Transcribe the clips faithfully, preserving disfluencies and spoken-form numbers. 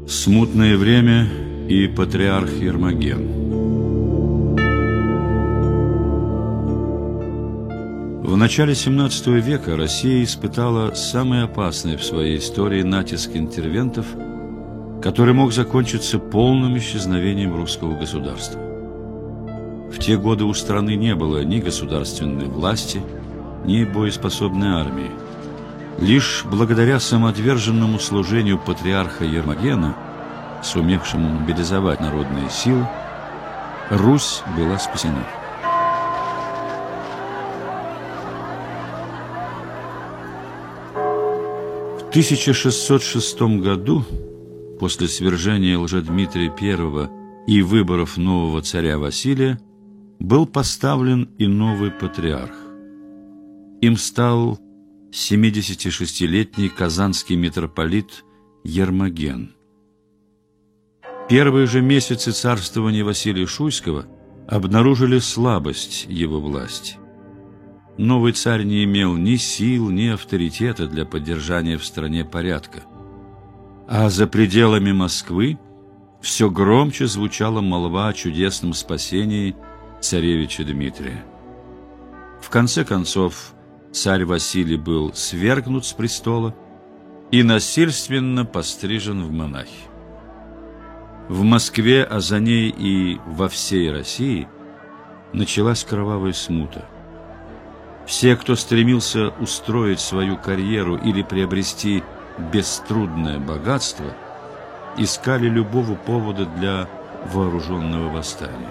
Смутное время и патриарх Ермоген. В начале семнадцатого века Россия испытала самый опасный в своей истории натиск интервентов, который мог закончиться полным исчезновением русского государства. В те годы у страны не было ни государственной власти, ни боеспособной армии. Лишь благодаря самоотверженному служению патриарха Ермогена, сумевшему мобилизовать народные силы, Русь была спасена. В тысяча шестьсот шестом году, после свержения Лжедмитрия Первого и выборов нового царя Василия, был поставлен и новый патриарх. Им стал семидесятишестилетний казанский митрополит Ермоген. Первые же месяцы царствования Василия Шуйского обнаружили слабость его власти. Новый царь не имел ни сил, ни авторитета для поддержания в стране порядка. А за пределами Москвы все громче звучала молва о чудесном спасении царевича Дмитрия. В конце концов, царь Василий был свергнут с престола и насильственно пострижен в монахи. В Москве, а за ней и во всей России, началась кровавая смута. Все, кто стремился устроить свою карьеру или приобрести беструдное богатство, искали любого повода для вооруженного восстания.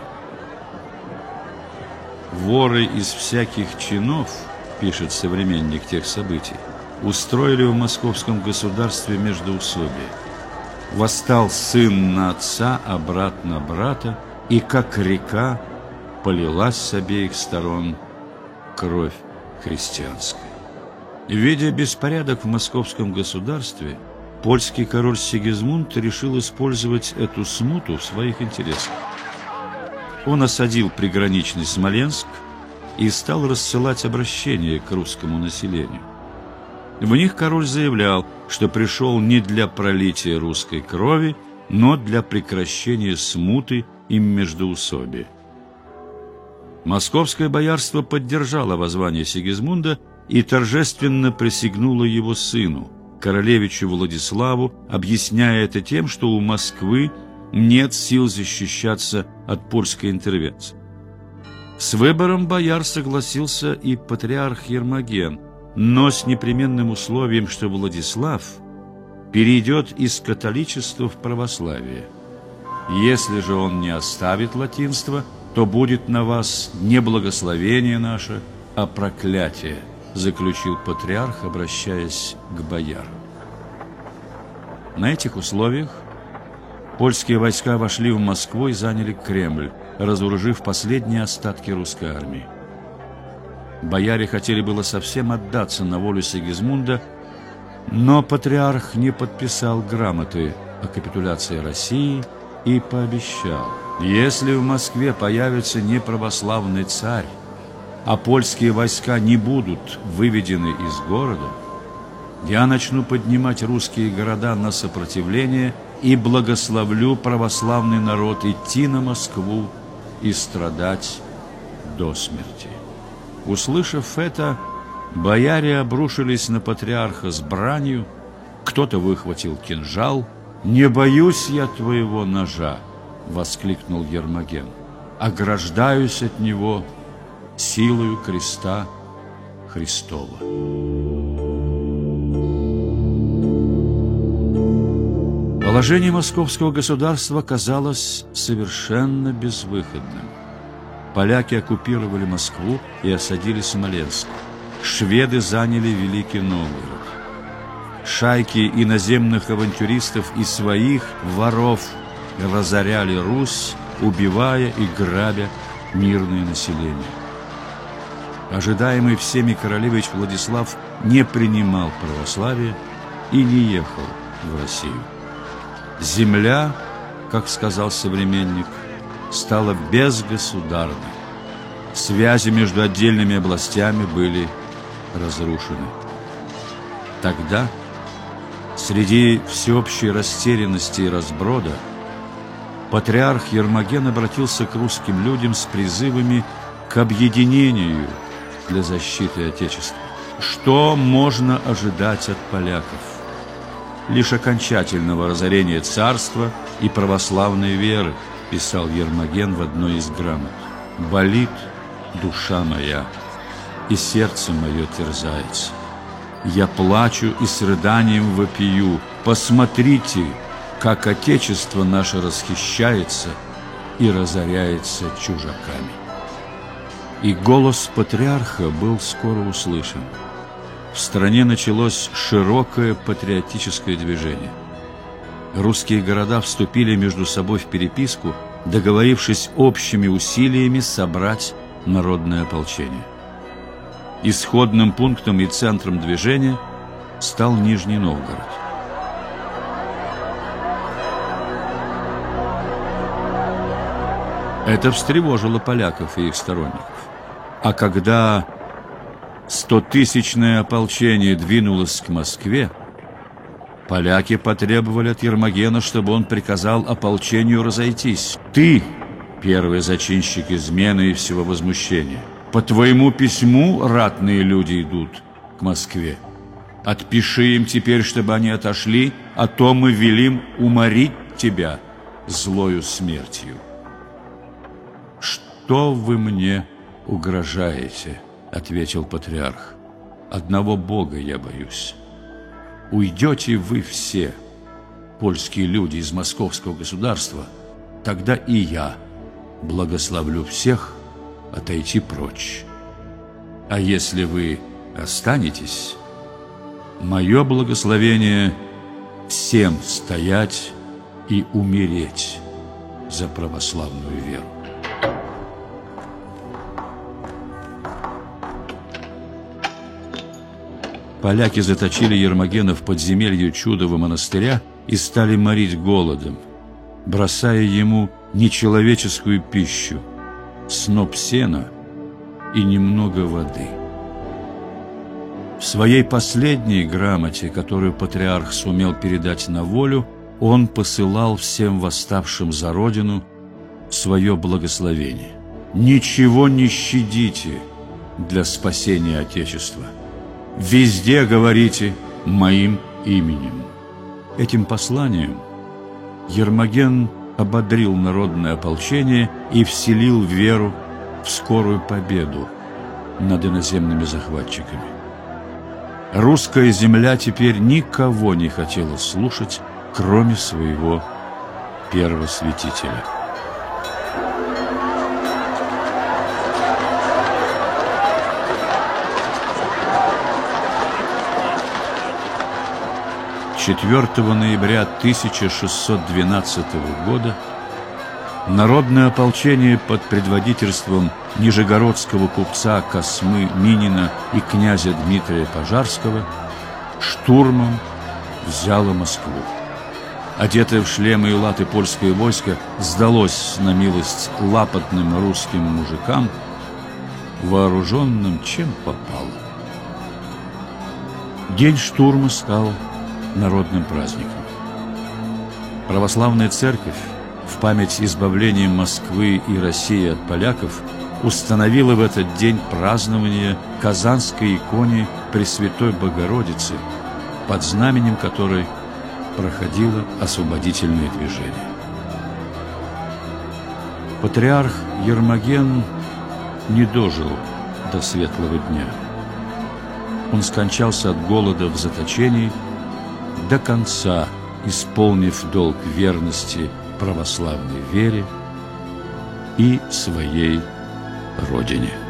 Воры из всяких чинов, пишет современник тех событий, устроили в московском государстве междоусобие. Восстал сын на отца, а брат на брата, и как река полилась с обеих сторон кровь христианская. Видя беспорядок в московском государстве, польский король Сигизмунд решил использовать эту смуту в своих интересах. Он осадил приграничный Смоленск и стал рассылать обращения к русскому населению. В них король заявлял, что пришел не для пролития русской крови, но для прекращения смуты и междоусобия. Московское боярство поддержало воззвание Сигизмунда и торжественно присягнуло его сыну, королевичу Владиславу, объясняя это тем, что у Москвы нет сил защищаться от польской интервенции. С выбором бояр согласился и патриарх Ермоген, но с непременным условием, что Владислав перейдет из католичества в православие. Если же он не оставит латинство, то будет на вас не благословение наше, а проклятие, заключил патриарх, обращаясь к боярам. На этих условиях польские войска вошли в Москву и заняли Кремль, разоружив последние остатки русской армии. Бояре хотели было совсем отдаться на волю Сигизмунда, но патриарх не подписал грамоты о капитуляции России и пообещал: если в Москве появится неправославный царь, а польские войска не будут выведены из города, я начну поднимать русские города на сопротивление и благословлю православный народ идти на Москву и страдать до смерти. Услышав это, бояре обрушились на патриарха с бранью, кто-то выхватил кинжал. «Не боюсь я твоего ножа!» — воскликнул Ермоген. «Ограждаюсь от него силою креста Христова». Положение московского государства казалось совершенно безвыходным. Поляки оккупировали Москву и осадили Смоленск. Шведы заняли Великий Новгород. Шайки иноземных авантюристов и своих воров разоряли Русь, убивая и грабя мирное население. Ожидаемый всеми королевич Владислав не принимал православие и не ехал в Россию. Земля, как сказал современник, стала безгосударной. Связи между отдельными областями были разрушены. Тогда Среди всеобщей растерянности и разброда патриарх Ермоген обратился к русским людям с призывами к объединению для защиты Отечества. Что можно ожидать от поляков? Лишь окончательного разорения царства и православной веры, писал Ермоген в одной из грамот. «Болит душа моя, и сердце мое терзается. Я плачу и с рыданием вопию. Посмотрите, как Отечество наше расхищается и разоряется чужаками». И голос патриарха был скоро услышан. В стране началось широкое патриотическое движение. Русские города вступили между собой в переписку, договорившись общими усилиями собрать народное ополчение. Исходным пунктом и центром движения стал Нижний Новгород. Это встревожило поляков и их сторонников. А когда стотысячное ополчение двинулось к Москве, поляки потребовали от Ермогена, чтобы он приказал ополчению разойтись. «Ты, первый зачинщик измены и всего возмущения, по твоему письму ратные люди идут к Москве. Отпиши им теперь, чтобы они отошли, а то мы велим уморить тебя злою смертью». «Что вы мне угрожаете?» — ответил патриарх. «Одного Бога я боюсь. Уйдете вы все, польские люди, из московского государства, тогда и я благословлю всех отойти прочь. А если вы останетесь, мое благословение всем стоять и умереть за православную веру». Поляки заточили Ермогена в подземелье Чудова монастыря и стали морить голодом, бросая ему нечеловеческую пищу, сноп сена и немного воды. В своей последней грамоте, которую патриарх сумел передать на волю, он посылал всем восставшим за родину свое благословение. «Ничего не щадите для спасения Отечества. Везде говорите моим именем». Этим посланием Ермоген ободрил народное ополчение и вселил веру в скорую победу над иноземными захватчиками. Русская земля теперь никого не хотела слушать, кроме своего первосвятителя. четвёртого ноября тысяча шестьсот двенадцатого года народное ополчение под предводительством нижегородского купца Космы Минина и князя Дмитрия Пожарского штурмом взяло Москву. Одетое в шлемы и латы польское войско сдалось на милость лапотным русским мужикам, вооруженным чем попало. День штурма стал народным праздником. Православная церковь в память избавления Москвы и России от поляков установила в этот день празднование Казанской иконе Пресвятой Богородицы, под знаменем которой проходило освободительное движение. Патриарх Ермоген не дожил до светлого дня. Он скончался от голода в заточении, до конца исполнив долг верности православной вере и своей родине.